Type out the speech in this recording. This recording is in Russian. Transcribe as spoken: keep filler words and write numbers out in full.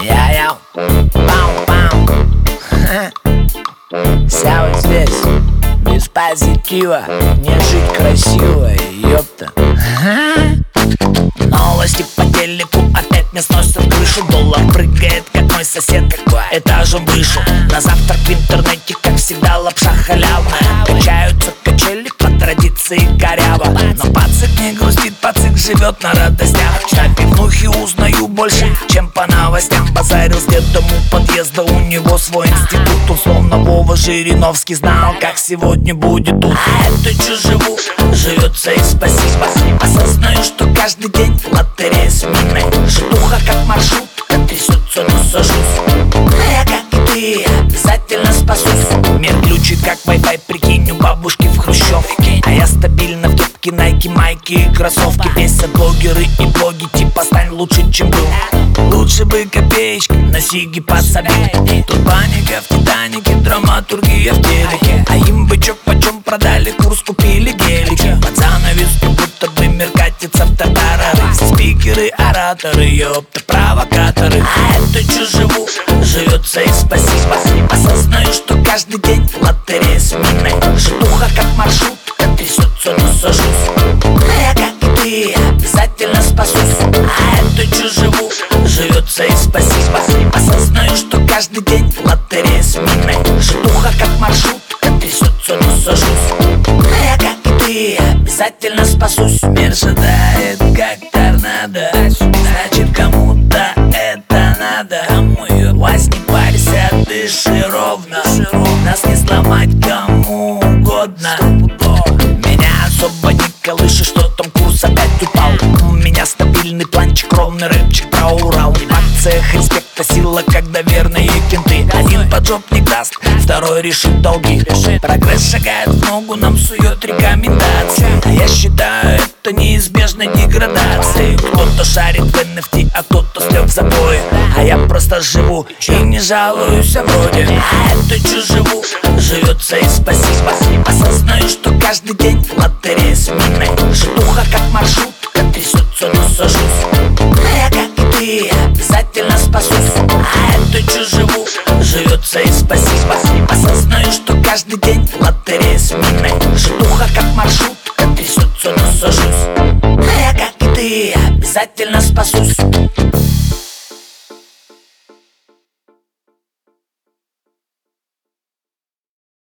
Я-я, пам-пам. Вся вот здесь, без позитива, не жить красиво, ёпта. Новости по телеку опять мне сносят крышу. Доллар прыгает, как мой сосед, этажом выше. На завтрак в интернете, как всегда, лапша халявная. Качаются качели по традиции коряво. Но пацик не грустит, пацик живет на радостях. На пивнухе узнаю больше, чем по новостям. Базарил с дедом у подъезда, у него свой институт. Он словно Вова Жириновский знал, как сегодня будет тут. А это чё живу, живется и спасибо. Осознаю, что каждый день лотерея смены. Житуха как маршрут, трясется, но сажусь. А я, как и ты, обязательно спасусь. Мир ключит, как Wi-Fi, прикинь, у бабушки в хрущевке. А я стабильно в топке, найки, майки и кроссовки. Бесят блогеры и блоги, типа стань лучше, чем был. Лучше бы копеечки на сиги подсобил. Тут паника в Титанике, драматургия в телеке. А им бычок почем продали, курс купили гелики. Под занавеску будто бы мир катится в татары. Все спикеры, ораторы, ёпта, провокаторы. А это чё живу, живется и спасибо. Осознаю, что каждый день лотерея смены. Житуха как маршрут, трясется, но сажусь. А я, как и ты, обязательно спасусь. А это чё живу, живется и спасибо. Осознаю, что каждый день лотерея смены. Житуха как маршрут, трясется, но сажусь. А я, как и ты, обязательно спасусь. Мир ожидает, как торнадо. Значит, кому-то это надо. Возьми, парься, дыши ровно. Нас не сломать кому угодно. Меня особо не колышет, что там курс опять упал. У меня стабильный планчик, ровный рэпчик про Урал. В акциях респекта сила, когда верные кенты. Один поджопник даст, второй решит долги. Прогресс шагает в ногу, нам сует рекомендации. А я считаю это неизбежной деградацией. Кто-то шарит в эн эф ти, а кто-то слег в забое. А я просто живу и не жалуюсь, а вроде. А это чё живу, живется и спасибо. Осознаю, что каждый день лотерея смены. Житуха как маршрут, трясется, но сажусь. А я, как и ты, обязательно спасусь. А это чё живу, живется и спасибо. Осознаю, что каждый день лотерея смены. Житуха как маршрут, трясется, но сажусь. А я, как и ты, обязательно спасусь.